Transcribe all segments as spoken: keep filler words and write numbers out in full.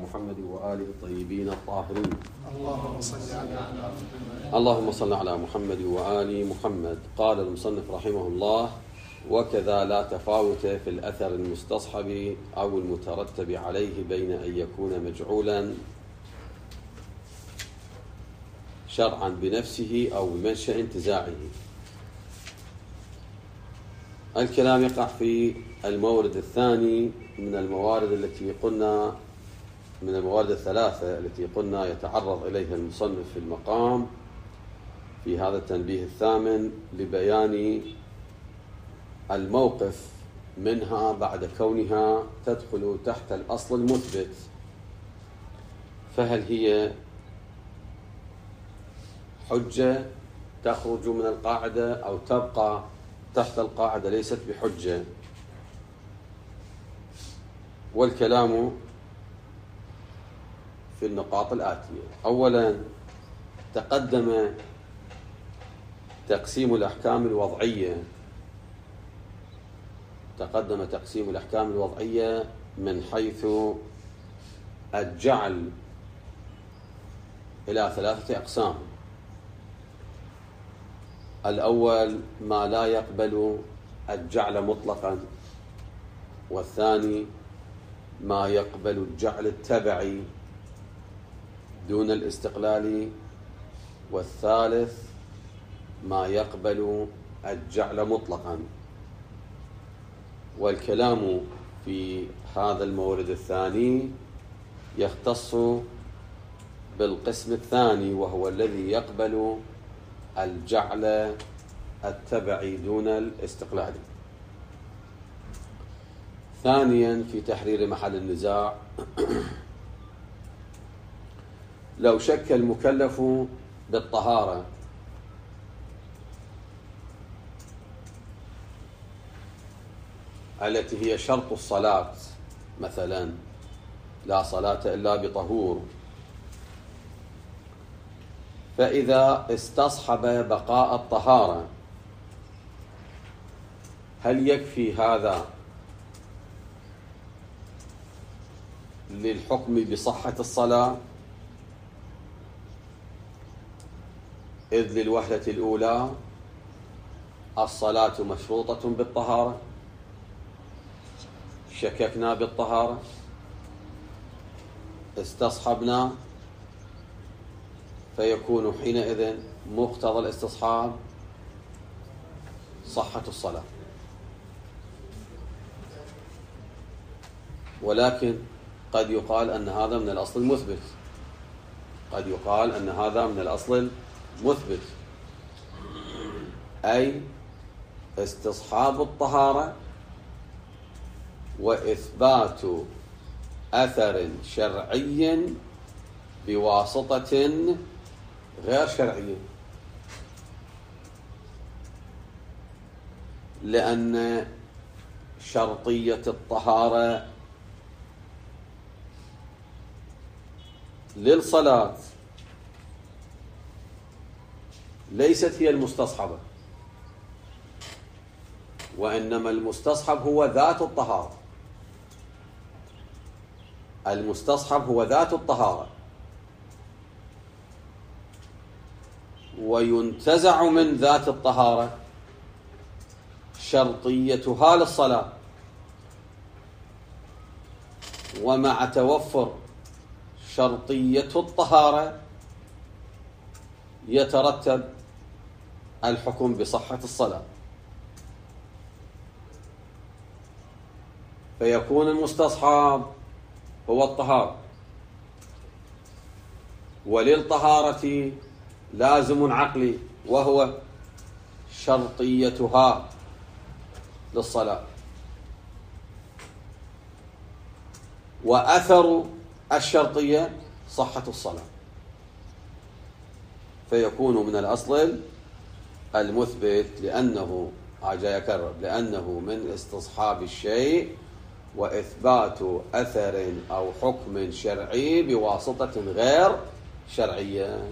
محمد وآله الطيبين الطاهرين. اللهم صل على محمد. اللهم صل على محمد وآل محمد. قال المصنف رحمه الله: وكذا لا تفاوت في الأثر المستصحب أو المترتب عليه بين أن يكون مجعولا شرعا بنفسه أو بمنشأ انتزاعه. الكلام يقع في المورد الثاني من الموارد التي قلنا من الموارد الثلاثة التي قلنا يتعرض إليها المصنف في المقام في هذا التنبيه الثامن لبيان الموقف منها بعد كونها تدخل تحت الأصل المثبت، فهل هي حجة تخرج من القاعدة أو تبقى تحت القاعدة ليست بحجة؟ والكلام في النقاط الآتية. أولا، تقدم تقسيم الأحكام الوضعية تقدم تقسيم الأحكام الوضعية من حيث الجعل إلى ثلاثة أقسام. الأول ما لا يقبل الجعل مطلقا، والثاني ما يقبل الجعل التبعي دون الاستقلال، والثالث ما يقبل الجعل مطلقا. والكلام في هذا المورد الثاني يختص بالقسم الثاني، وهو الذي يقبل الجعل التبعي دون الاستقلال. ثانيا، في تحرير محل النزاع، لو شك المكلف بالطهارة التي هي شرط الصلاة، مثلا لا صلاة إلا بطهور، فإذا استصحب بقاء الطهارة هل يكفي هذا للحكم بصحة الصلاة؟ إذ للوهلة الأولى الصلاة مشروطة بالطهارة، شككنا بالطهارة، استصحبنا، فيكون حينئذ مقتضى الاستصحاب صحة الصلاة. ولكن قد يقال أن هذا من الأصل المثبت قد يقال أن هذا من الأصل المثبت أي استصحاب الطهارة وإثبات أثر شرعي بواسطة غير شرعية، لأن شرطية الطهارة للصلاة ليست هي المستصحبة، وإنما المستصحب هو ذات الطهارة. المستصحب هو ذات الطهارة، وينتزع من ذات الطهارة شرطيتها للصلاة، ومع توفر شرطية الطهارة يترتب الحكم بصحة الصلاة، فيكون المستصحب هو الطهارة، وللطهارة لازم عقلي وهو شرطيتها للصلاة، وأثر الشرطية صحة الصلاة، فيكون من الأصل المثبت، لأنه أجا يكرر لأنه من استصحاب الشيء وإثبات أثر أو حكم شرعي بواسطة غير شرعية.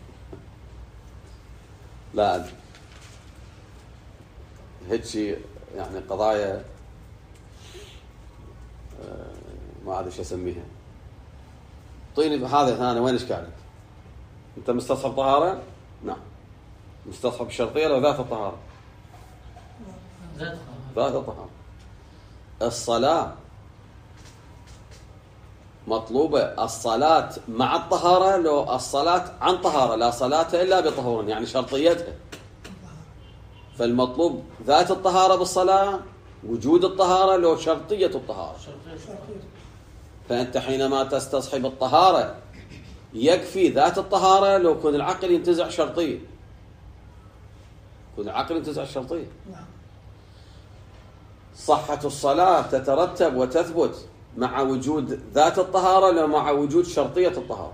لا هيك يعني قضايا ما أدري شو أسميها. طيني هذا أنا وين إشكالك؟ أنت مستصحب طهارة؟ نعم. مستصحب الشرطية لو ذات الطهارة؟ ذات الطهارة. الصلاة مطلوبة الصلاة مع الطهارة لو الصلاة عن طهارة لا صلاة إلا بطهور، يعني شرطيتها. فالمطلوب ذات الطهارة بالصلاة، وجود الطهارة لو شرطية الطهارة. فأنت حينما تستصحب الطهارة يكفي ذات الطهارة لو كن العقل ينتزع شرطية، كن العقل ينتزع شرطية. صحة الصلاة تترتب وتثبت مع وجود ذات الطهارة لو مع وجود شرطية الطهارة.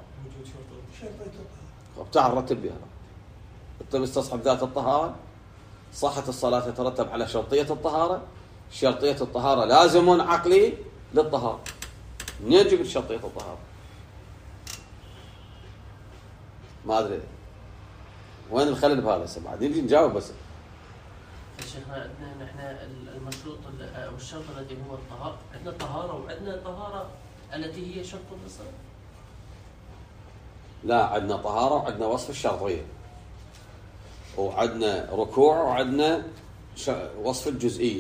بتعرف رتب بها. أنت مستصحب ذات الطهارة، صحة الصلاة تترتب على شرطية الطهارة. شرطية الطهارة لازم عقلي للطهارة. نجيب شرطية الطهارة. ما أدري وين الخلل بهذا السبب. بعدين نجي نجاوب بس. شيخنا عندنا نحن المشروط أو الشرط الذي هو الطهارة، عندنا طهارة وعندنا طهارة التي هي شرط للصلاة. لا، عندنا طهارة وعندنا وصف الشرطية، وعندنا ركوع وعندنا وصف الجزئية،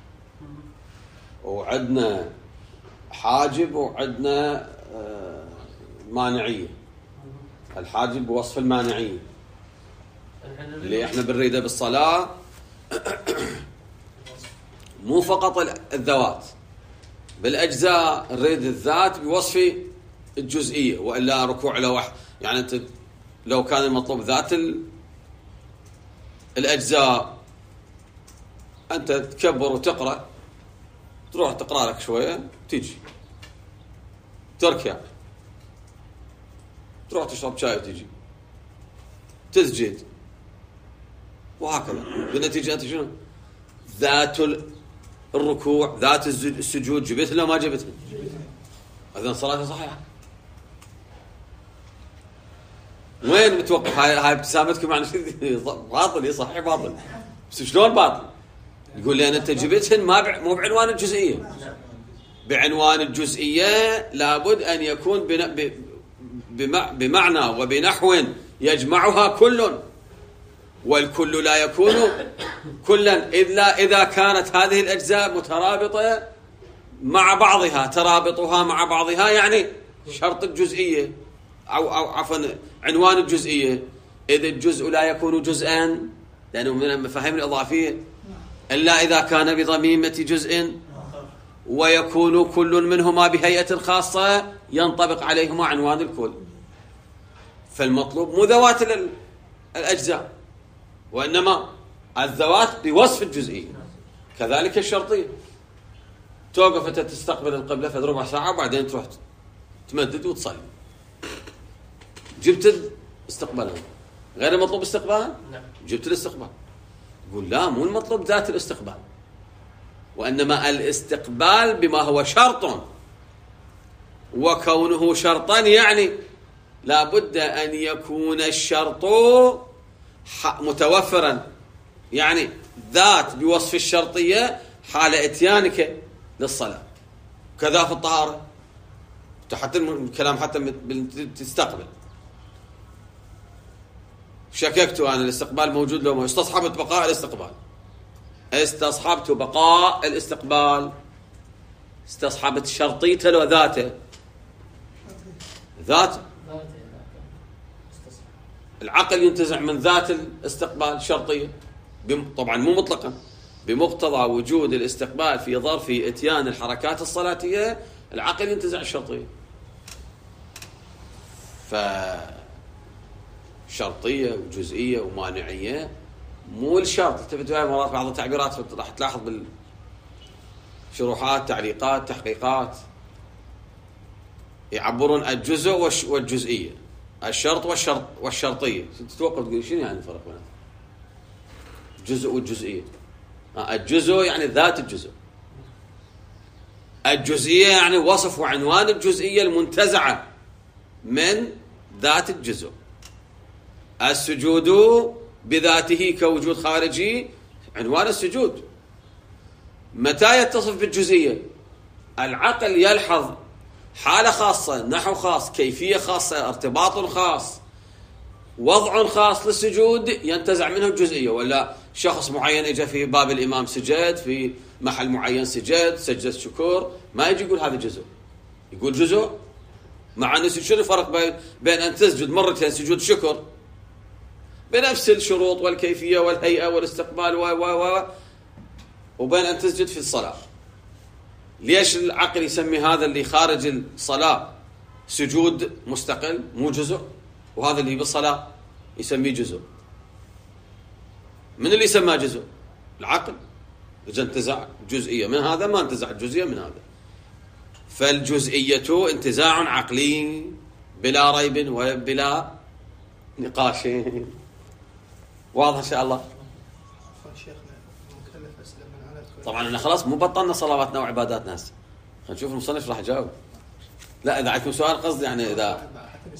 وعندنا حاجب وعندنا مانعية. الحاجب بوصف المانعية اللي احنا بنريده بالصلاة مو فقط الذوات، بالأجزاء نريد الذات بوصف الجزئية، وإلا ركوع لوح. يعني أنت لو كان المطلوب ذات الأجزاء أنت تكبر وتقرأ، تروح تقرأ لك شوية تيجي تركع، تروح تشرب شاي وتيجي تسجد، وهكذا. بالنتيجة أنت شنو؟ ذات الركوع ذات السجود جبتها لو ما جبتها؟ إذن صلاة صحيحة. وين متوقف هاي هاي ابتسامتكم؟ يعني باطل صحيح باطل، بس شلون باطل؟ يقول لي أنت جبتهن ما ب... مو بعنوان الجزئية. بعنوان الجزئية لابد أن يكون بنا... ب... بم... بمعنى وبنحو يجمعها كل، والكل لا يكون كلا إلا إذا كانت هذه الأجزاء مترابطة مع بعضها. ترابطها مع بعضها يعني شرط الجزئية أو أو عفوا عنوان الجزئية. إذا الجزء لا يكون جزءا لأنه من المفاهيم الإضافية إلا إذا كان بضميمة جزء، ويكون كل منهما بهيئة خاصة ينطبق عليهما عنوان الكل. فالمطلوب مو ذوات الأجزاء، وإنما الذوات بوصف الجزئية. كذلك الشرطية، توقف أنت تستقبل القبلة في ربع ساعة وبعدين تروح تمدد وتصلي، جبت استقبالها. غير المطلوب استقبال؟ جبت الاستقبال. يقول لا، مو المطلوب ذات الاستقبال، وإنما الاستقبال بما هو شرط، وكونه شرطا يعني لا بد أن يكون الشرط متوفرا، يعني ذات بوصف الشرطية حال اتيانك للصلاة. كذا في الطهارة، حتى الكلام حتى تستقبل. شككت أنا الاستقبال موجود لو ما استصحبت بقاء الاستقبال، استصحبت بقاء الاستقبال، استصحبت شرطيته لو ذاته ذات. العقل ينتزع من ذات الاستقبال شرطية، طبعا مو مطلقا، بمقتضى وجود الاستقبال في ظرف اتيان الحركات الصلاتية العقل ينتزع الشرطية. فشرطية وجزئية ومانعية مو الشرط. تفتوا مرات بعض التعبيرات راح تلاحظ بالشروحات تعليقات تحقيقات يعبرون الجزء والجزئية، الشرط والشرط والشرطية. تتوقف تقول شنو يعني الفرق بينهم؟ الجزء والجزئية. الجزء يعني ذات الجزء، الجزئية يعني وصف وعنوان الجزئية المنتزعة من ذات الجزء. السجود بذاته كوجود خارجي عنوان السجود، متى يتصف بالجزئية؟ العقل يلحظ حالة خاصة، نحو خاص، كيفية خاصة، ارتباط خاص، وضع خاص للسجود، ينتزع منه الجزئية. ولا شخص معين اجى في باب الإمام سجد، في محل معين سجد سجدة شكر، ما يجي يقول هذا جزء، يقول جزء. مع أنه شنو الفرق بين بين أن تسجد مرتين سجود شكر بنفس الشروط والكيفية والهيئة والاستقبال و و و وبين أن تسجد في الصلاة؟ ليش العقل يسمي هذا اللي خارج الصلاة سجود مستقل مو جزء، وهذا اللي بالصلاة يسميه جزء؟ من اللي سماه جزء؟ العقل. إذا انتزع جزئية من هذا ما انتزع الجزئية من هذا. فالجزئية انتزاع عقلي بلا ريب وبلا نقاش. واضح إن شاء الله؟ طبعا أنا خلاص مو بطلنا صلواتنا وعباداتنا هسه، خلينا نشوف المصنف راح يجاوب. لا إذا عندكم سؤال قصدي يعني إذا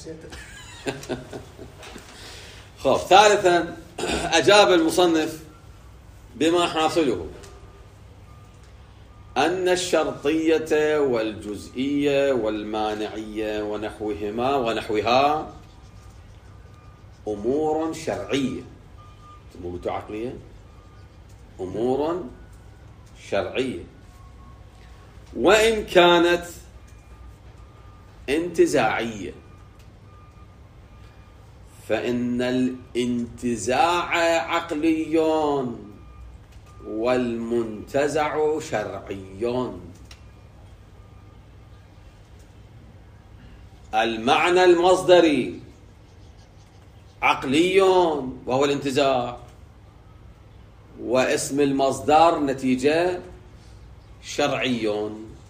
خوف. ثالثا أجاب المصنف بما حاصله أن الشرطية والجزئية والمانعية ونحوهما ونحوها أمور شرعية. مو عقلية، أمور شرعية، وإن كانت انتزاعية، فإن الانتزاع عقلي والمنتزع شرعي. المعنى المصدري عقلي وهو الانتزاع، واسم المصدر نتيجة شرعي.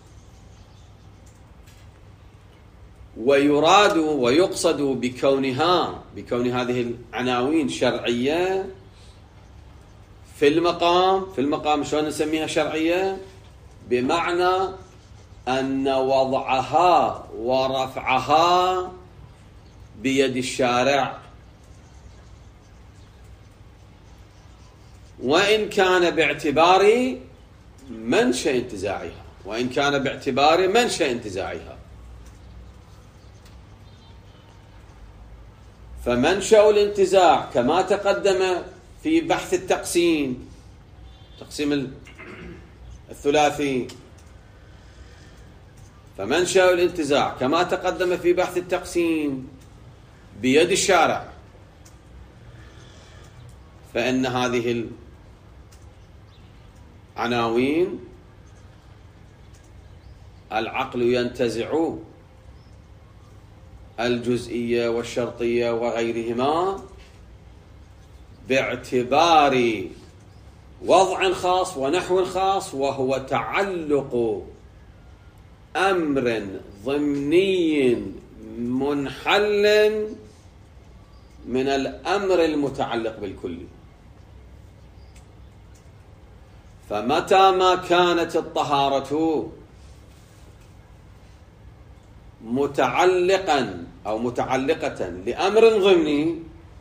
ويراد ويقصد بكونها بكون هذه العناوين شرعية في المقام في المقام شلون نسميها شرعية؟ بمعنى أن وضعها ورفعها بيد الشارع، وإن كان باعتبار منشأ انتزاعها وإن كان باعتبار منشأ انتزاعها. فمنشأ الانتزاع كما تقدم في بحث التقسيم، تقسيم الثلاثي، فمنشأ الانتزاع كما تقدم في بحث التقسيم بيد الشارع، فإن هذه العناوين العقل ينتزع الجزئية والشرطية وغيرهما باعتبار وضع خاص ونحو خاص، وهو تعلق أمر ضمني منحل من الأمر المتعلق بالكلي. فمتى ما كانت الطهارة متعلقا أو متعلقة لأمر ضمني،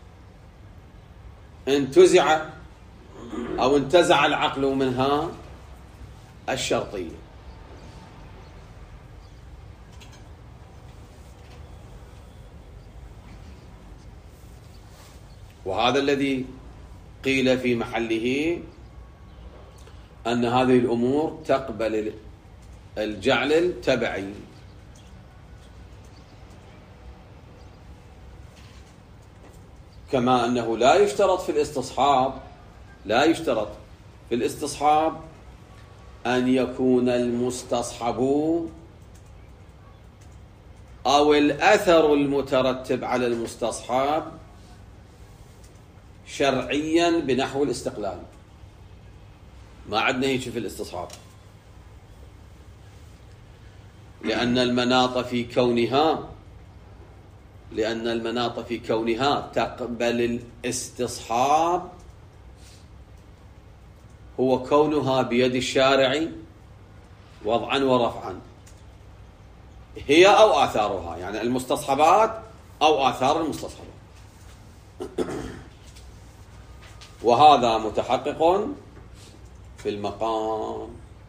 انتزع أو انتزع العقل منها الشرطية. وهذا الذي قيل في محله أن هذه الأمور تقبل الجعل التبعي. كما أنه لا يشترط في الاستصحاب لا يشترط في الاستصحاب أن يكون المستصحب أو الأثر المترتب على المستصحب شرعيا بنحو الاستقلال. ما عندنا هيك في الاستصحاب، لأن المناط في كونها لأن المناط في كونها تقبل الاستصحاب هو كونها بيد الشارع وضعا ورفعا، هي أو آثارها، يعني المستصحبات أو آثار المستصحبات. وهذا متحقق في المقام.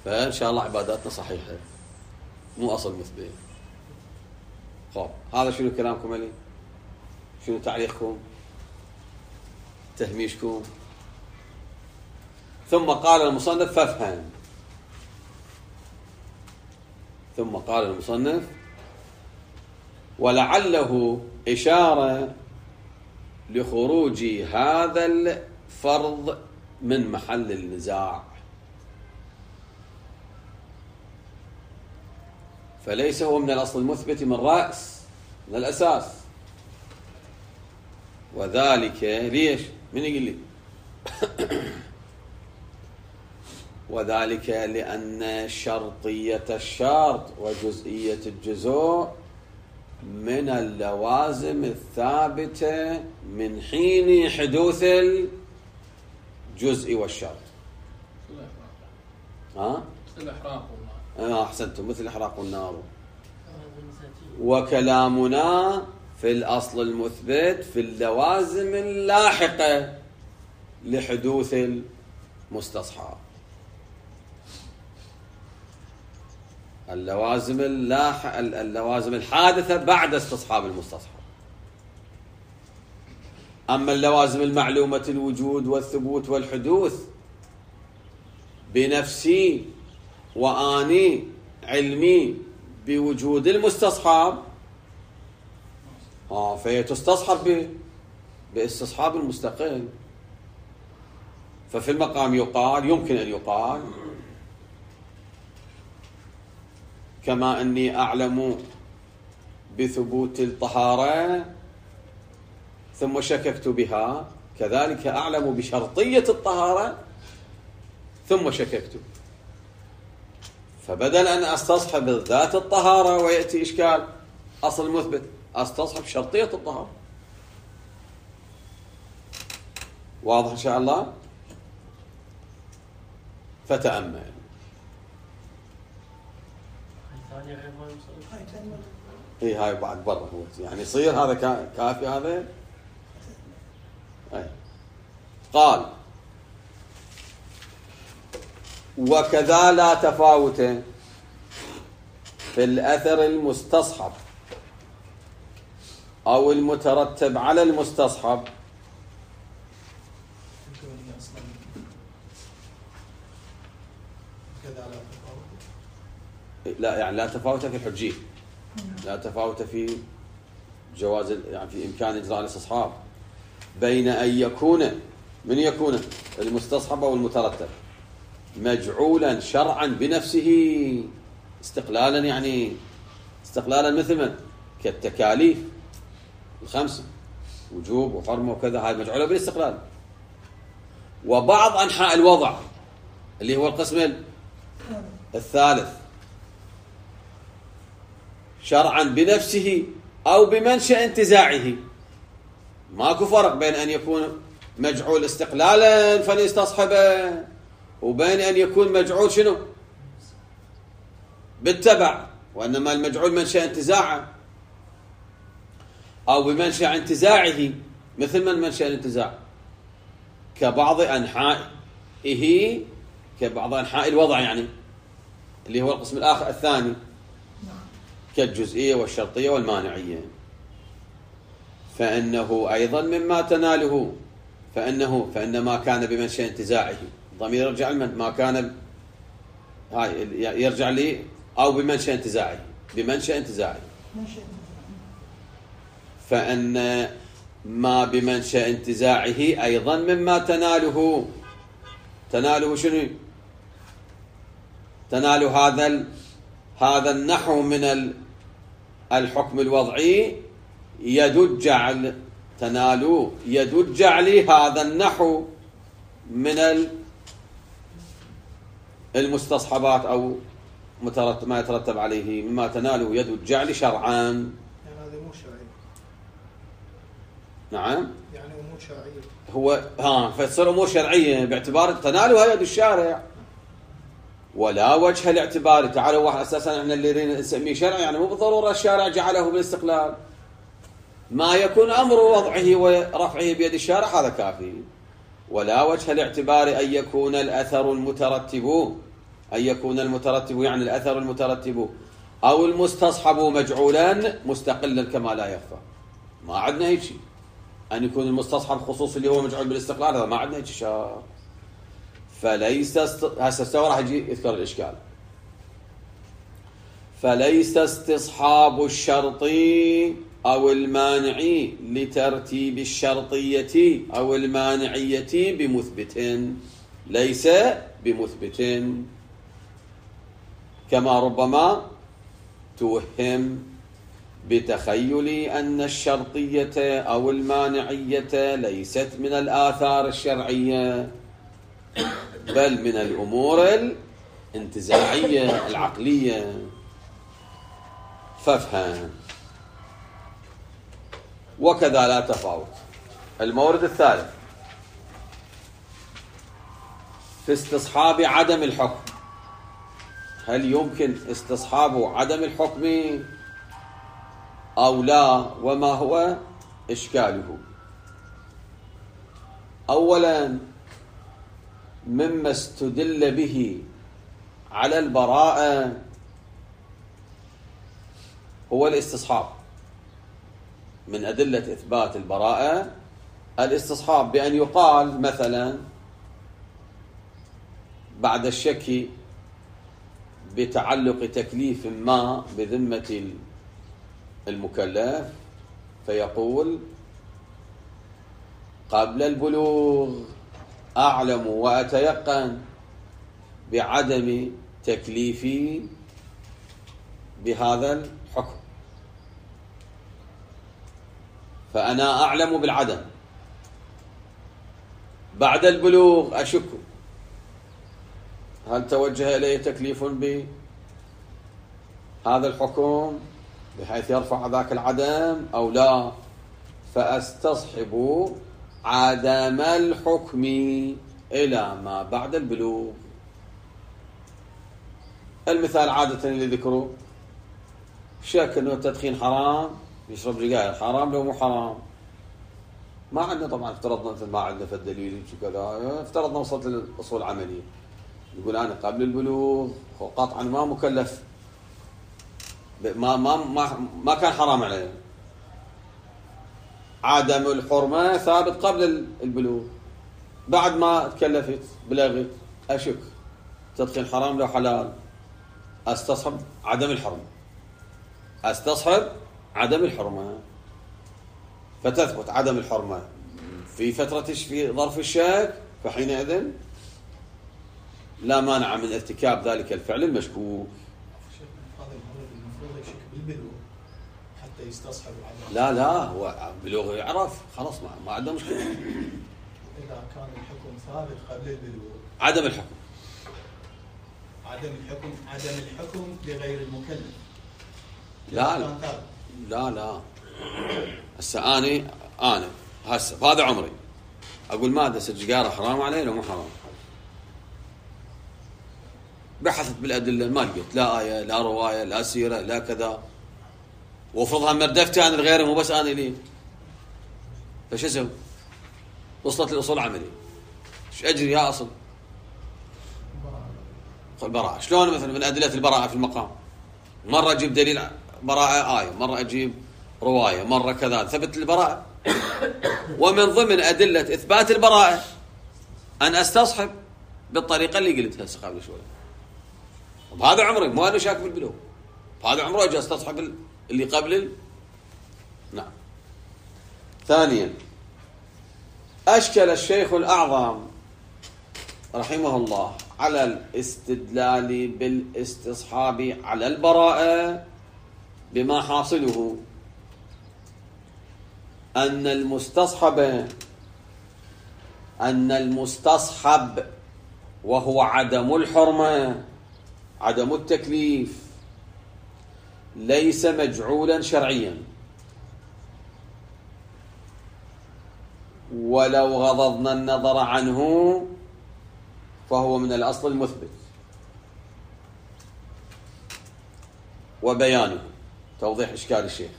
فإن شاء الله عباداتنا صحيحة، مو أصل مثبت. خب هذا شنو كلامكم عليه؟ شنو تعليقكم؟ تهميشكم؟ ثم قال المصنف فافهم. ثم قال المصنف ولعله إشارة لخروج هذا الفرض من محل النزاع، فليس هو من الأصل المثبت من رأس، من الأساس. وذلك ليش؟ من يقول لي؟ وذلك لأن شرطية الشرط وجزئية الجزء من اللوازم الثابتة من حين حدوث الجزء والشرط. ها؟ مثل الإحراق والنار. آه أحسنتم، مثل الإحراق والنار. وكلامنا في الأصل المثبت في اللوازم اللاحقة لحدوث المستصحب، اللوازم اللاح... اللوازم الحادثة بعد استصحاب المستصحب. أما اللوازم المعلومة الوجود والثبوت والحدوث بنفسي وآني علمي بوجود المستصحب، آه فهي تستصحب ب... باستصحاب المستقل. ففي المقام يقال، يمكن أن يقال كما أني أعلم بثبوت الطهارة ثم شككت بها، كذلك أعلم بشرطية الطهارة ثم شككت. فبدل أن أستصحب ذات الطهارة ويأتي إشكال أصل مثبت، أستصحب شرطية الطهارة. واضح إن شاء الله؟ فتأمل. اي هاي بعد برا هو يعني يصير هذا كافي هذا. أي. قال وكذا لا تفاوت في الأثر المستصحب أو المترتب على المستصحب. لا يعني لا تفاوت في الحجية، لا تفاوت في جواز يعني في إمكان إجراء الاستصحاب بين أن يكون من يكون المستصحب أو المترتب مجعولا شرعا بنفسه استقلالا، يعني استقلالا مثل من كالتكاليف الخمسة وجوب وحرمة وكذا، هاي مجعولة بالاستقلال. وبعض أنحاء الوضع اللي هو القسم الثالث شرعا بنفسه أو بمنشأ انتزاعه. ماكو فرق بين أن يكون مجعول استقلالا فليستصحبه وبين أن يكون مجعول شنو بالتبع، وإنما المجعول منشأ انتزاعه أو بمنشأ انتزاعه. مثل من منشأ الانتزاع كبعض أنحائه، كبعض أنحاء الوضع يعني اللي هو القسم الآخر الثاني كالجزئية والشرطية والمانعية. فإنه أيضا مما تناله فإنه فإن ما كان بمنشأ انتزاعه، ضمير يرجع لمن ما كان هاي يرجع لي أو بمنشأ انتزاعه، بمنشأ انتزاعه. فإن ما بمنشأ انتزاعه أيضا مما تناله تناله شنو؟ تنال هذا هذا النحو من الحكم الوضعي يدج على تنال يدج عليه هذا النحو من المستصحبات أو ما يترتب عليه مما تناله يدج عليه شرعا. يعني هذه مو شرعية. نعم يعني أمور شرعية هو ها فتصير أمور شرعية باعتبار تنالها يد الشارع ولا وجه لاعتباره. تعالوا واحد أساسا احنا اللي نسميه شرع يعني مو بالضرورة الشارع جعله بالاستقلال، ما يكون أمر وضعه ورفعه بيد الشارع هذا كافي. ولا وجه لاعتبار أن يكون الأثر المترتب أن يكون المترتب يعني الأثر المترتب أو المستصحب مجعولا مستقلا كما لا يخفى. ما عندنا هيك شيء أن يكون المستصحب خصوص اللي هو مجعول بالاستقلال، هذا ما عندنا هيك شيء. فليس است... هسه استوى راح يجي يذكر الإشكال. فليس استصحاب الشرط أو المانع لترتيب الشرطية أو المانعية بمثبت، ليس بمثبت، كما ربما توهم بتخيل أن الشرطية أو المانعية ليست من الآثار الشرعية بل من الأمور الانتزاعية العقلية. فافهم. وكذا لا تفاوت. المورد الثالث في استصحاب عدم الحكم. هل يمكن استصحاب عدم الحكم أو لا، وما هو إشكاله؟ أولا، مما استدل به على البراءة هو الاستصحاب. من أدلة إثبات البراءة الاستصحاب، بأن يقال مثلا بعد الشك بتعلق تكليف ما بذمة المكلف فيقول قبل البلوغ أعلم وأتيقن بعدم تكليفي بهذا الحكم، فأنا أعلم بالعدم. بعد البلوغ أشك هل توجه إليه تكليف بهذا الحكم بحيث يرفع ذاك العدم أو لا، فأستصحب عدم الحكم إلى ما بعد البلوغ. المثال عادة اللي ذكره شك أنه التدخين حرام، يشرب سجاير حرام لو مو حرام. ما عندنا طبعا، افترضنا مثل ما عندنا في الدليل كذا، افترضنا وصلت للأصول العملية، يقول أنا قبل البلوغ قطعا ما مكلف، ما ما ما, ما كان حرام عليه، عدم الحرمة ثابت قبل البلوغ. بعد ما تكلفت بلغت أشك تدخين حرام لو حلال، استصحب عدم الحرمة، استصحب عدم الحرمة، فتثبت عدم الحرمة في فترة في ظرف الشك، فحينئذ لا مانع من ارتكاب ذلك الفعل المشكوك. المفروض يشك بالبلوغ حتى يستصحب العدم. لا لا، هو بلوغ يعرف خلاص، ما ما عنده مشكلة. إذا كان الحكم ثابت قبل البلوغ، عدم الحكم عدم الحكم عدم الحكم لغير المكلف. لا لا لا لا. هسه أنا أنا هسه هذا عمري أقول ماذا السجارة حرام عليه لو مو حرام؟ بحثت بالأدلة ما لقيت لا آية لا رواية لا سيرة لا كذا، وافرضها مردفتي أنا لغيره مو بس أنا لي، فش أسوي؟ وصلت للأصول العملية، ايش أجري يا أصل؟ البراءة. شلون مثلا من أدلة البراءة في المقام؟ مرة أجيب دليل براءة آية، مرة أجيب رواية، مرة كذا، ثبت البراءة. ومن ضمن أدلة إثبات البراءة أن أستصحب بالطريقة اللي قلتها هسه قبل شوي. هذا عمري مو أنا شاك بالبلوغ، هذا عمره أجي أستصحب اللي قبل ال... نعم. ثانيا، أشكل الشيخ الأعظم رحمه الله على الاستدلال بالاستصحاب على البراءة بما حاصله أن المستصحب أن المستصحب وهو عدم الحرمة عدم التكليف ليس مجعولا شرعيا، ولو غضضنا النظر عنه فهو من الأصل المثبت. وبيانه توضيح إشكال الشيخ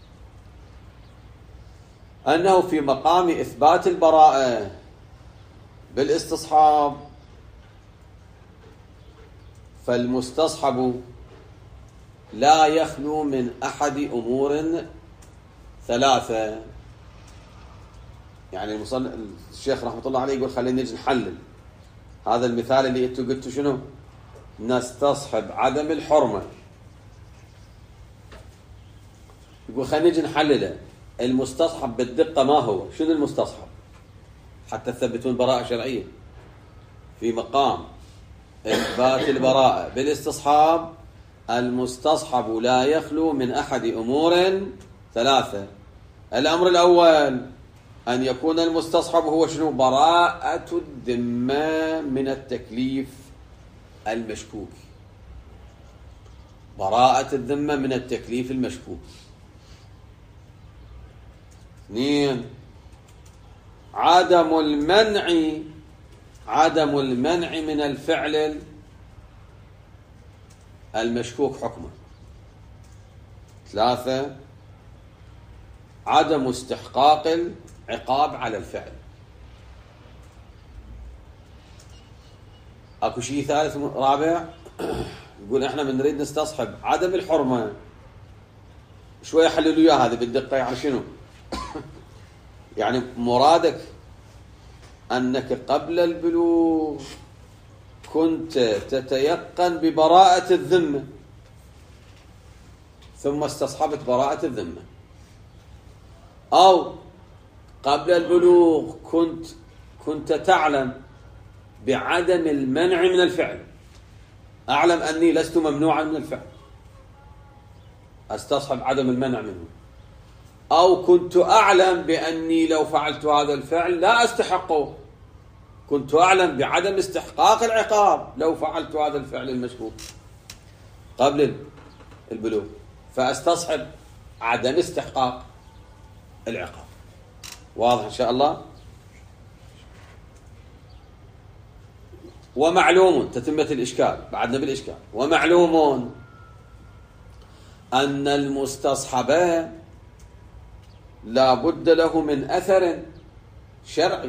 أنه في مقام إثبات البراءة بالاستصحاب فالمستصحب لا يخلو من أحد أمور ثلاثة. يعني المصنف الشيخ رحمة الله عليه يقول خلينا نجي نحلل هذا المثال اللي انتوا قلتوا شنو؟ نستصحب عدم الحرمة. يقول خلينا نجي نحلله. المستصحب بالدقة ما هو؟ شنو المستصحب؟ حتى تثبتون براءة شرعية في مقام إثبات البراءة بالاستصحاب. المستصحب لا يخلو من أحد أمور ثلاثة. الأمر الأول أن يكون المستصحب هو شنو؟ براءة الذمة من التكليف المشكوك. براءة الذمة من التكليف المشكوك. اثنين، عدم المنع عدم المنع من الفعل المشكوك حكما. ثلاثة، عدم استحقاق العقاب على الفعل. اكو شيء ثالث رابع؟ يقول احنا من نريد نستصحب عدم الحرمة. شوية حللوا اياه هذا بالدقة. يعني شنو؟ يعني مرادك أنك قبل البلوغ كنت تتيقن ببراءة الذمة ثم استصحبت براءة الذمة، أو قبل البلوغ كنت كنت تعلم بعدم المنع من الفعل، أعلم أني لست ممنوعا من الفعل، استصحب عدم المنع منه. أو كنت أعلم بأني لو فعلت هذا الفعل لا أستحقه، كنت أعلم بعدم استحقاق العقاب لو فعلت هذا الفعل المشكوك قبل البلوغ، فأستصحب عدم استحقاق العقاب. واضح إن شاء الله؟ ومعلوم، تتمة الإشكال، بعدنا بالإشكال. ومعلوم أن المستصحب لا بد له من أثر شرعي.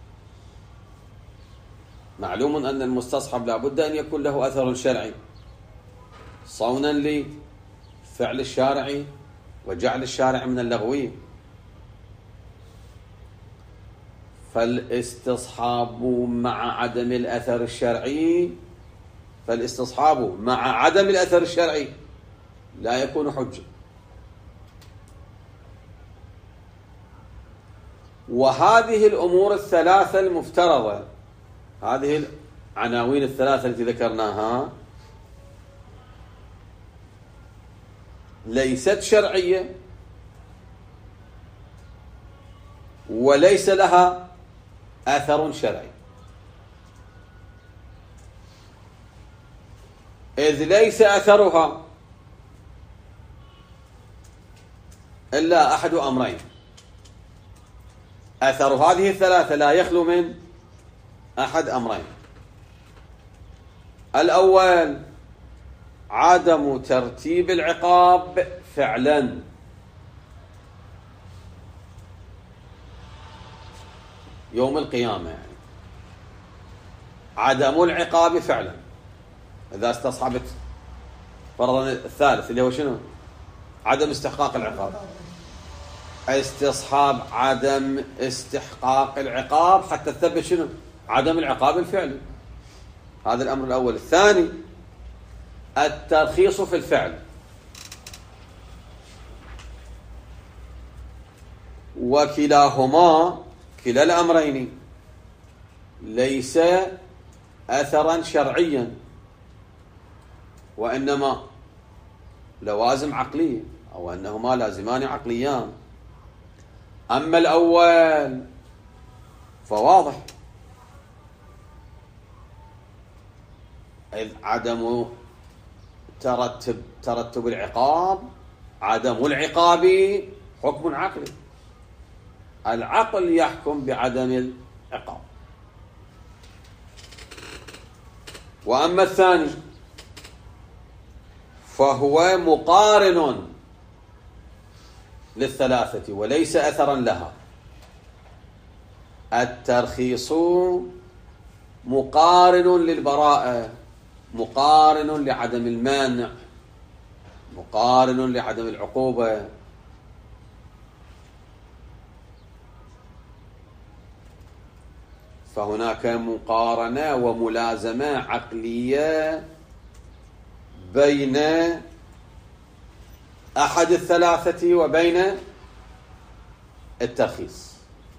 معلوم أن المستصحب لا بد أن يكون له أثر شرعي صونا لفعل الشارع وجعل الشارع من اللغوي. فالاستصحاب مع عدم الأثر الشرعي فالاستصحاب مع عدم الأثر الشرعي لا يكون حجة. وهذه الأمور الثلاثة المفترضة، هذه العناوين الثلاثة التي ذكرناها، ليست شرعية وليس لها أثر شرعي، إذ ليس أثرها إلا أحد أمرين. أثر هذه الثلاثة لا يخلو من أحد أمرين. الأول عدم ترتيب العقاب فعلا، يوم القيامة، يعني عدم العقاب فعلا. إذا استصحبت فرضا الثالث اللي هو شنو؟ عدم استحقاق العقاب. استصحاب عدم استحقاق العقاب حتى تثبت شنو؟ عدم العقاب الفعلي. هذا الأمر الأول. الثاني الترخيص في الفعل، وكلاهما كلا الأمرين ليس أثرا شرعيا وإنما لوازم عقلية، أو أنهما لازمان عقليان. أما الأول فواضح، إذ عدم ترتب ترتب العقاب، عدم العقاب حكم عقلي، العقل يحكم بعدم العقاب. وأما الثاني فهو مقارن للثلاثة وليس أثرا لها. الترخيص مقارن للبراءة مقارن لعدم المانع، مقارن لعدم العقوبة. فهناك مقارنة وملازمة عقلية بين أحد الثلاثة وبين الترخيص.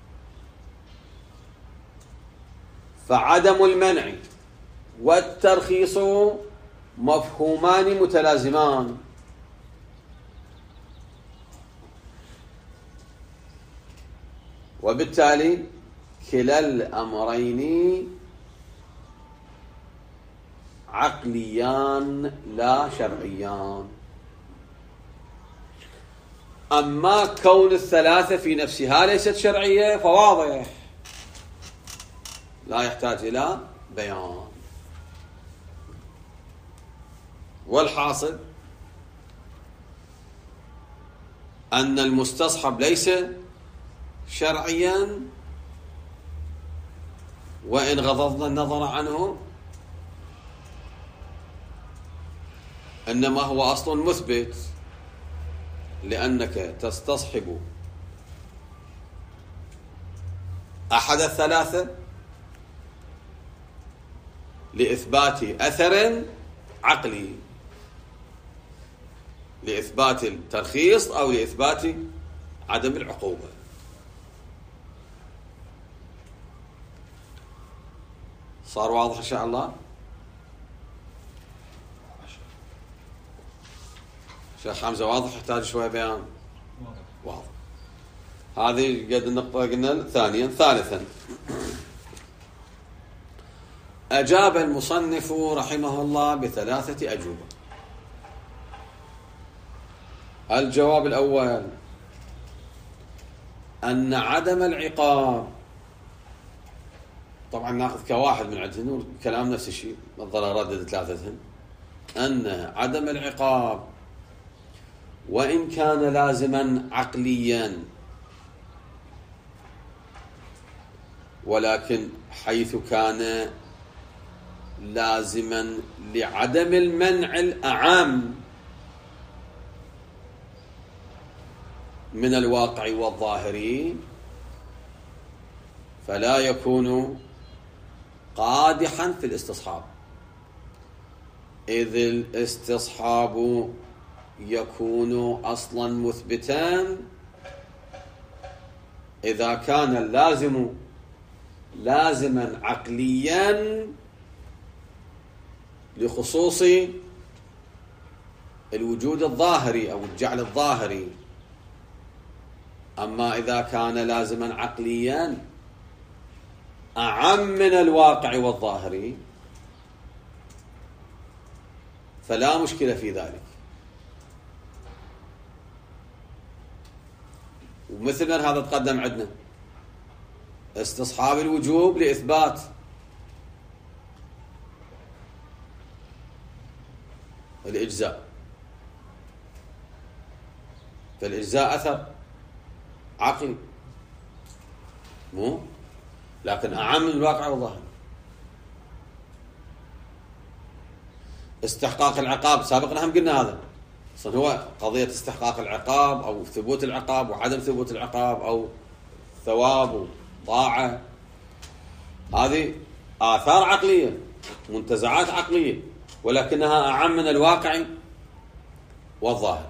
فعدم المنع والترخيص مفهومان متلازمان، وبالتالي كلا الأمرين عقليان لا شرعيان. أما كون الثلاثة في نفسها ليست شرعية فواضح لا يحتاج إلى بيان. والحاصل أن المستصحب ليس شرعيا، وإن غضضنا النظر عنه إنما هو أصل مثبت، لأنك تستصحب أحد الثلاثة لإثبات أثر عقلي، لإثبات الترخيص أو لإثبات عدم العقوبة. صار واضح إن شاء الله؟ شيخ حمزة واضح؟ يحتاج شوية بيان؟ واضح. هذه قد النقطة قلنا. ثانيا ثالثا أجاب المصنف رحمه الله بثلاثة أجوبة. الجواب الأول أن عدم العقاب، طبعا ناخذ كواحد من عندهن والكلام نفس الشيء، ما تظل أردد ثلاثتهن. أن عدم العقاب وإن كان لازما عقليا، ولكن حيث كان لازما لعدم المنع الأعم من الواقع والظاهر، فلا يكون قادحا في الاستصحاب، إذ الاستصحاب يكون أصلا مثبتا إذا كان اللازم لازما عقليا لخصوص الوجود الظاهري أو الجعل الظاهري. أما إذا كان لازما عقليا أعم من الواقع والظاهري فلا مشكلة في ذلك. ومثل من هذا تقدم عندنا استصحاب الوجوب لإثبات الإجزاء، فالإجزاء أثر عقلي مو، لكن أعم من الواقع والظاهر. استحقاق العقاب سابقا هم قلنا هذا أصلا هو قضية استحقاق العقاب أو ثبوت العقاب وعدم ثبوت العقاب أو ثواب وطاعة، هذه آثار عقلية منتزعات عقلية، ولكنها أعم من الواقع والظاهر.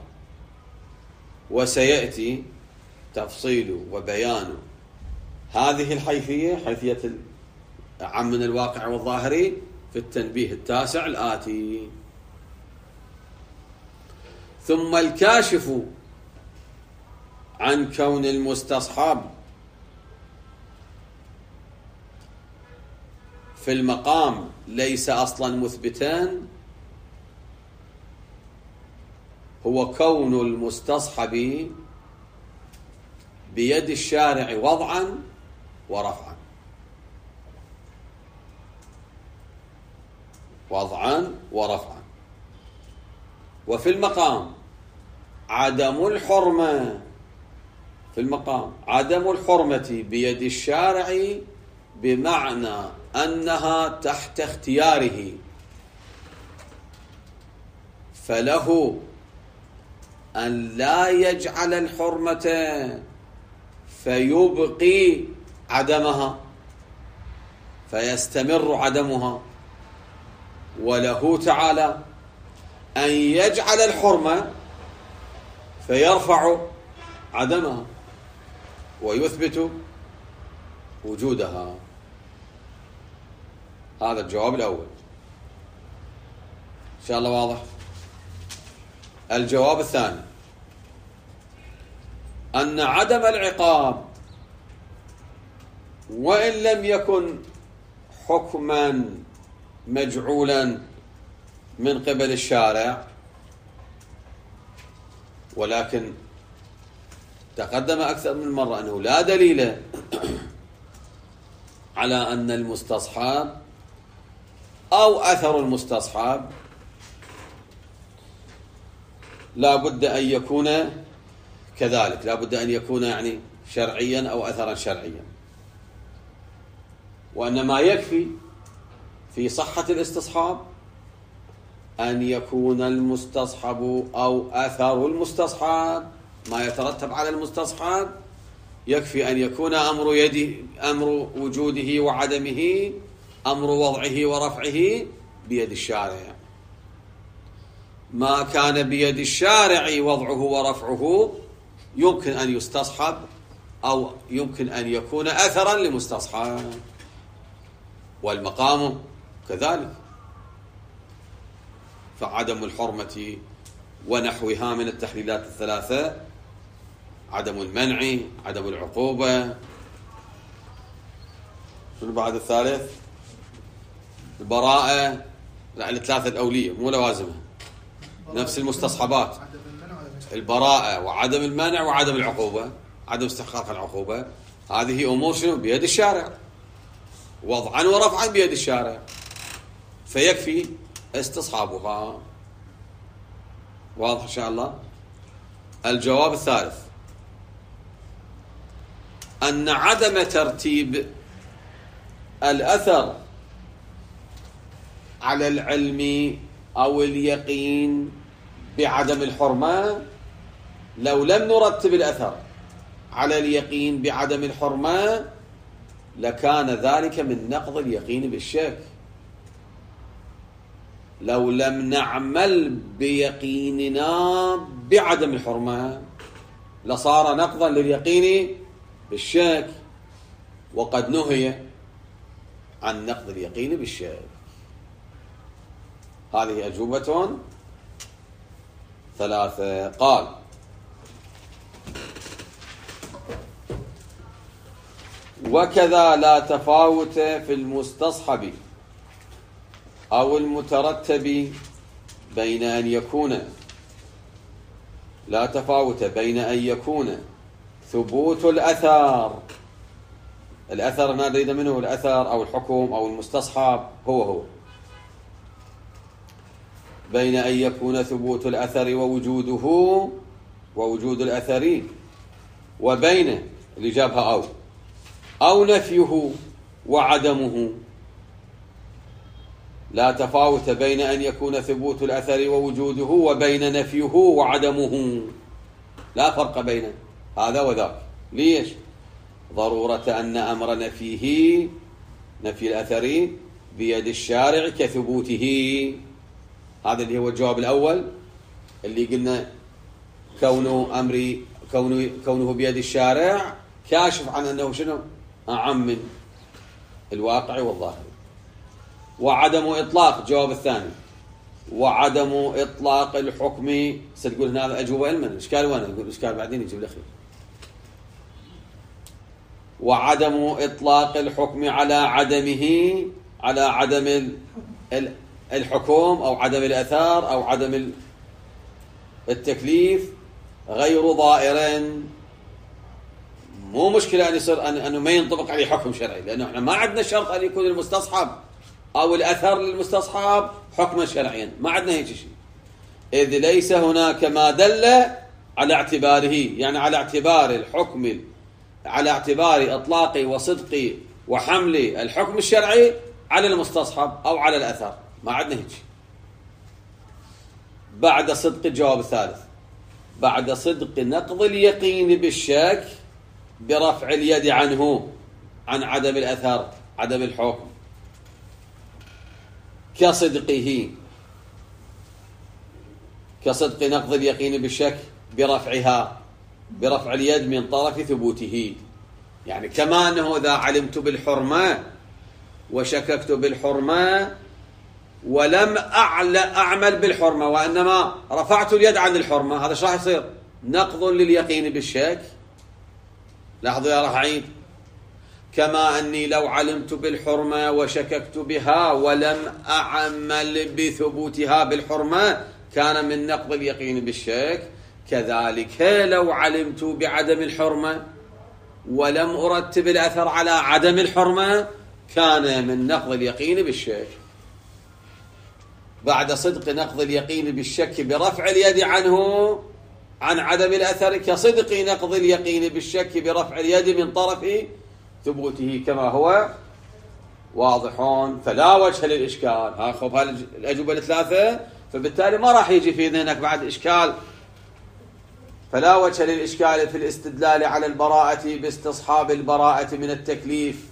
وسيأتي تفصيل وبيان هذه الحيثية، حيثية أعم من الواقع والظاهر، في التنبيه التاسع الآتي. ثم الكاشف عن كون المستصحب في المقام ليس أصلا مثبتا هو كون المستصحب بيد الشارع وضعا ورفعا، وضعا ورفعا. وفي المقام عدم الحرمة، في المقام عدم الحرمة بيد الشارع بمعنى أنها تحت اختياره، فله أن لا يجعل الحرمة فيبقي عدمها فيستمر عدمها، وله تعالى أن يجعل الحرمة فيرفع عدمها ويثبت وجودها. هذا الجواب الأول، إن شاء الله واضح. الجواب الثاني أن عدم العقاب وإن لم يكن حكما مجعولا من قبل الشارع، ولكن تقدم أكثر من مرة أنه لا دليل على أن المستصحاب أو أثر المستصحاب لا بد أن يكون كذلك، لا بد أن يكون يعني شرعيا أو أثرا شرعيا، وأنما يكفي في صحة الاستصحاب أن يكون المستصحب أو أثر المستصحب ما يترتب على المستصحب، يكفي أن يكون أمر يده أمر وجوده وعدمه أمر وضعه ورفعه بيد الشارع. ما كان بيد الشارع وضعه ورفعه يمكن أن يستصحب أو يمكن أن يكون أثرا لمستصحب، والمقام كذلك. فعدم الحرمة ونحوها من التحليلات الثلاثة، عدم المنع، عدم العقوبة، شنو بعد الثالث؟ البراءة. لا، الثلاثة الأولية مو لوازمها، نفس المستصحبات، البراءة وعدم المنع وعدم العقوبة، عدم استحقاق العقوبة. هذه أمور شنو؟ بيد الشارع، وضعا ورفعا بيد الشارع، فيكفي استصحابها. واضح إن شاء الله. الجواب الثالث أن عدم ترتيب الأثر على العلم أو اليقين بعدم الحرمة، لو لم نرتب الأثر على اليقين بعدم الحرمة لكان ذلك من نقض اليقين بالشك. لو لم نعمل بيقيننا بعدم الحرمة لصار نقضا لليقين بالشك، وقد نهي عن نقض اليقين بالشك. هذه أجوبة ثلاثة. قال: وكذا لا تفاوت في المستصحب أو المترتب بين أن يكون لا تفاوت بين أن يكون ثبوت الأثر الأثر ما نريد منه الأثر أو الحكم أو المستصحب هو هو بين أن يكون ثبوت الأثر ووجوده ووجود الأثر، وبين اللي جابها أو أو نفيه وعدمه. لا تفاوت بين أن يكون ثبوت الأثر ووجوده وبين نفيه وعدمه، لا فرق بين هذا وذاك. ليش؟ ضرورة أن أمر نفيه نفي الأثر بيد الشارع كثبوته. هذا اللي هو الجواب الأول اللي قلنا كونه أمري كونه, كونه بيد الشارع كاشف عن أنه شنو؟ أعم من الواقع والظاهر. وعدم إطلاق، الجواب الثاني، وعدم إطلاق الحكم. ستقول هنا هذا أجوبة علما، الإشكال وين؟ نقول الإشكال بعدين يجيب الأخير. وعدم إطلاق الحكم على عدمه على عدم الحكم أو عدم الأثار أو عدم التكليف غير ضائر. مو مشكلة أن يصير أن أنه ما ينطبق عليه حكم شرعي، لأنه إحنا ما عندنا شرط أن يكون المستصحب أو الأثر للمستصحب حكما شرعيا، ما عندنا هيك شيء، إذ ليس هناك ما دل على اعتباره، يعني على اعتبار الحكم، على اعتبار إطلاق وصدق وحمل الحكم الشرعي على المستصحب أو على الأثر، ما عندنا هيك. بعد صدق الجواب الثالث بعد صدق نقض اليقين بالشك برفع اليد عنه عن عدم الأثر عدم الحكم كصدقه كصدق نقض اليقين بالشك برفعها برفع اليد من طرف ثبوته. يعني كما أنه إذا علمت بالحرمة وشككت بالحرمة ولم أعمل بالحرمة وإنما رفعت اليد عن الحرمة، هذا شو راح يصير؟ نقض لليقين بالشك. لاحظوا يا راح أعيد. كما أني لو علمت بالحرمة وشككت بها ولم أعمل بثبوتها بالحرمة كان من نقض اليقين بالشك، كذلك لو علمت بعدم الحرمة ولم أرتب الأثر على عدم الحرمة كان من نقض اليقين بالشك. بعد صدق نقض اليقين بالشك برفع اليد عنه عن عدم الأثر كصدق نقض اليقين بالشك برفع اليد من طرف ثبوته كما هو واضحون، فلا وجه للإشكال. ها خب هالأجوبة الثلاثة، فبالتالي ما راح يجي في ذهنك بعد إشكال. فلا وجه للإشكال في الاستدلال على البراءة باستصحاب البراءة من التكليف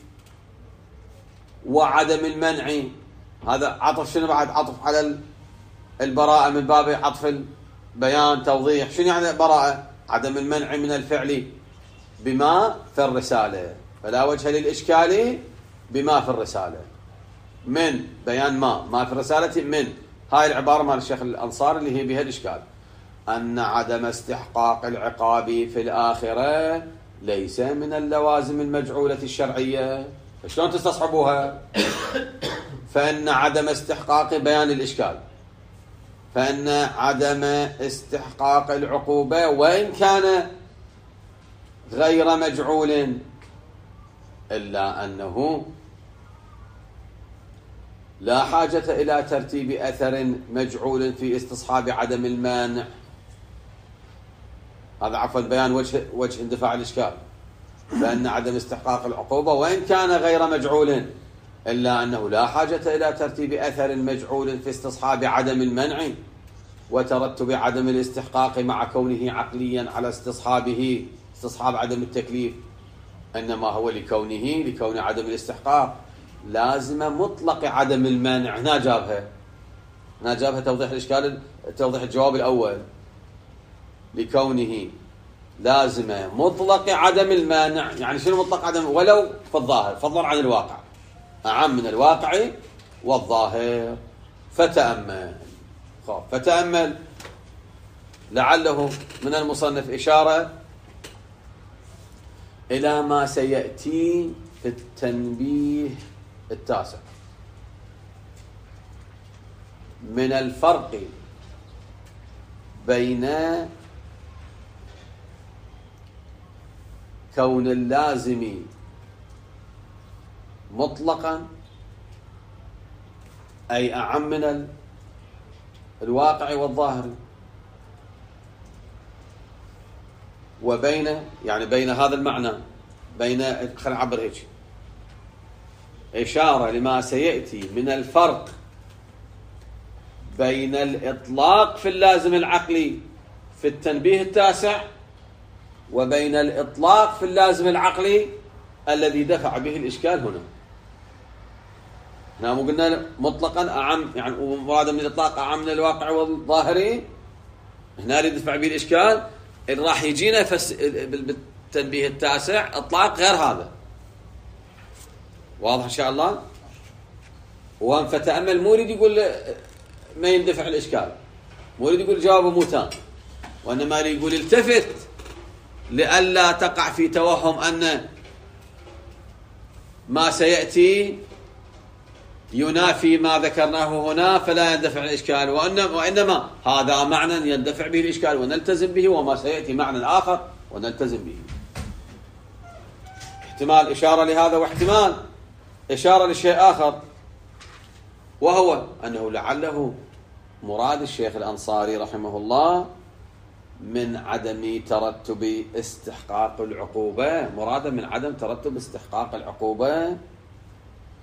وعدم المنع. هذا عطف شنو بعد؟ عطف على البراءة من باب عطف البيان توضيح. شنو يعني براءة؟ عدم المنع من الفعل بما في الرسالة. فلا وجه للإشكال بما في الرسالة من بيان ما ما في الرسالة من. هاي العبارة مال الشيخ الأنصاري اللي هي بها الإشكال، أن عدم استحقاق العقاب في الآخرة ليس من اللوازم المجعولة الشرعية. شلون تستصحبوها؟ فإن عدم استحقاق بيان الإشكال، فإن عدم استحقاق العقوبة وإن كان غير مجعول إلا أنه لا حاجة إلى ترتيب أثر مجعول في استصحاب عدم المانع. هذا عفوا بيان وجه وجه اندفاع الإشكال. فإن عدم استحقاق العقوبة وإن كان غير مجعول إلا أنه لا حاجة إلى ترتيب أثر مجعول في استصحاب عدم المنع وترتب عدم الاستحقاق مع كونه عقليا على استصحابه استصحاب عدم التكليف، إنما هو لكونه لكون عدم الاستحقاق لازم مطلق عدم المانع. هنا جابها هنا جابها توضيح الإشكال، توضيح الجواب الأول، لكونه لازم مطلق عدم المانع. يعني شنو مطلق عدم؟ ولو في الظاهر، فضلا عن الواقع، أعم من الواقع والظاهر. فتأمل خب فتأمل لعله من المصنف إشارة إلى ما سيأتي في التنبيه التاسع من الفرق بين كون اللازم مطلقا أي أعم من الواقع والظاهر، وبين يعني بين هذا المعنى بين خلينا نعبر هيك إشارة لما سيأتي من الفرق بين الإطلاق في اللازم العقلي في التنبيه التاسع وبين الإطلاق في اللازم العقلي الذي دفع به الإشكال هنا. هنا مو قلنا مطلقا أعم، يعني ومراد من الإطلاق أعم من الواقع والظاهري، هنا اللي دفع به الإشكال اللي راح يجينا بالتنبيه التاسع إطلاق غير هذا. واضح إن شاء الله؟ وهم فتأمل مو يريد يقول ما يندفع الإشكال، مو يريد يقول جوابه مو تام، وإنما يقول التفت لئلا تقع في توهم أن ما سيأتي ينافي ما ذكرناه هنا فلا يندفع الإشكال، وإنما هذا معنى يندفع به الإشكال ونلتزم به، وما سيأتي معنى آخر ونلتزم به. احتمال إشارة لهذا واحتمال إشارة لشيء آخر، وهو أنه لعله مراد الشيخ الأنصاري رحمه الله من عدم ترتب استحقاق العقوبة، مرادا من عدم ترتب استحقاق العقوبة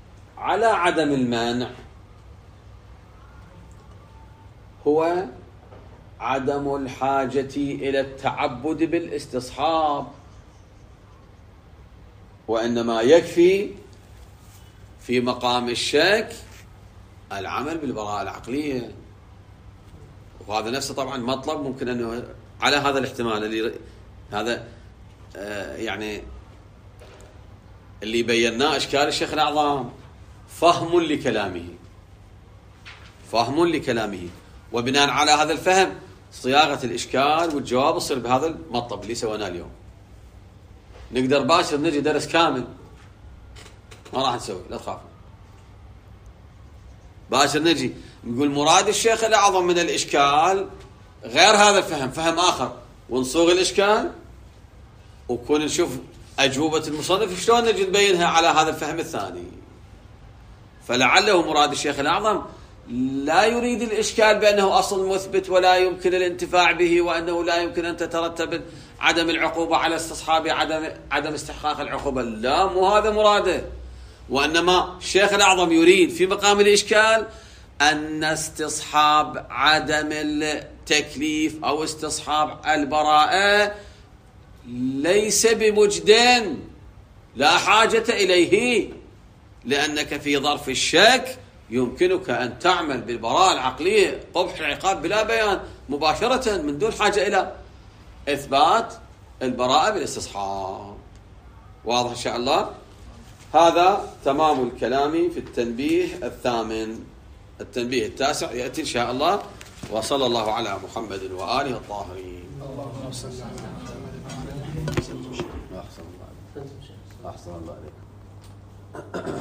على عدم المانع، هو عدم الحاجة إلى التعبد بالاستصحاب، وإنما يكفي في مقام الشك العمل بالبراءة العقلية. وهذا نفسه طبعا مطلب ممكن أنه على هذا الاحتمال اللي هذا آه يعني اللي بيناه إشكال الشيخ الأعظم فهم لكلامه، فهم لكلامه، وبناء على هذا الفهم صياغة الإشكال والجواب يصير بهذا المطلب اللي سويناه اليوم. نقدر باشر نجي درس كامل ما راح نسوي، لا تخافوا. باشر نجي نقول مراد الشيخ الأعظم من الإشكال غير هذا الفهم، فهم آخر، ونصوغ الإشكال وكون نشوف أجوبة المصنف شلون نجي نبينها على هذا الفهم الثاني. فلعله مراد الشيخ الأعظم لا يريد الإشكال بأنه أصل مثبت ولا يمكن الانتفاع به، وأنه لا يمكن أن تترتب عدم العقوبة على استصحاب عدم عدم استحقاق العقوبة، لا، مو هذا مراده. وإنما الشيخ الأعظم يريد في مقام الإشكال أن استصحاب عدم التكليف أو استصحاب البراءة ليس بمجد، لا حاجة إليه، لأنك في ظرف الشك يمكنك أن تعمل بالبراءة العقلية قبح العقاب بلا بيان مباشرة من دون حاجة إلى إثبات البراءة بالاستصحاب. واضح إن شاء الله؟ هذا تمام الكلام في التنبيه الثامن. التنبيه التاسع يأتي إن شاء الله. وصلى الله على محمد وآله الطاهرين. اللهم صل على محمد وعلى آله وصحبه. أحسن الله عليك. أحسن الله عليك.